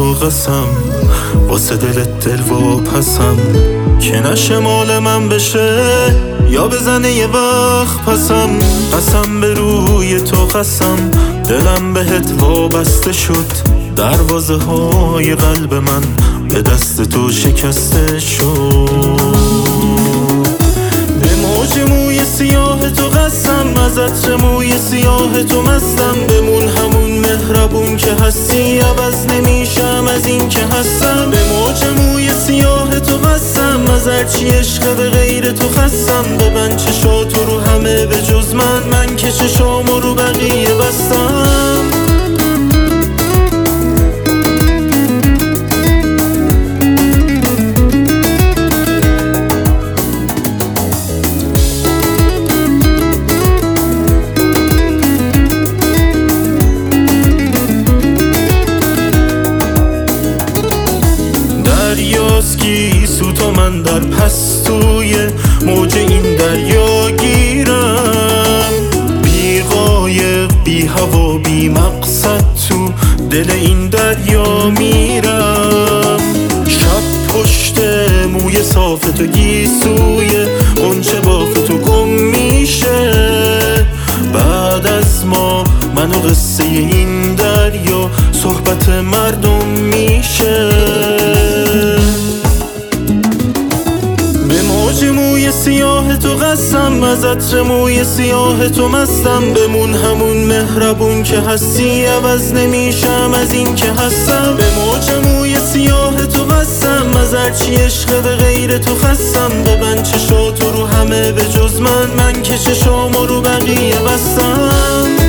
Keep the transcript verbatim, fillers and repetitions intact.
تو قسم واسه دلت دل واپسم که نشه مال من بشه یا بزنه یه وقت پسم. قسم به روی تو قسم دلم بهت وابسته شد، دروازه های قلب من به دست تو شکسته شد. به موج موی سیاه تو قسم از عطر موی سیاه تو مستم، بمون همون مهربون که هستی، عوض نمیشم از این که هستم. به موج موی سیاه تو قسم از هرچی عشق به غیر تو خستم، ببند چشاتو رو همه به جز من، من که چشامو رو بقیه بستم. دریاست گیسو تا من در پستوی موج این دریا گیرم، بی قایق بی هوا بی مقصد تو دل این دریا میرم. شب پشت موی صاف تو گیسوی غنچه باف تو گم میشه، بعد از ما من و قصه این دریا صحبت مردم میشه. به موج موی سیاه تو قسم از عطر موی سیاه تو مستم، بمون همون مهربون که هستی، عوض نمیشم از این که هستم. به موج موی سیاه تو قسم از هرچی عشق به غیر تو خستم، ببند چشاتو رو همه به جز من، من که چشامو رو بقیه بستم.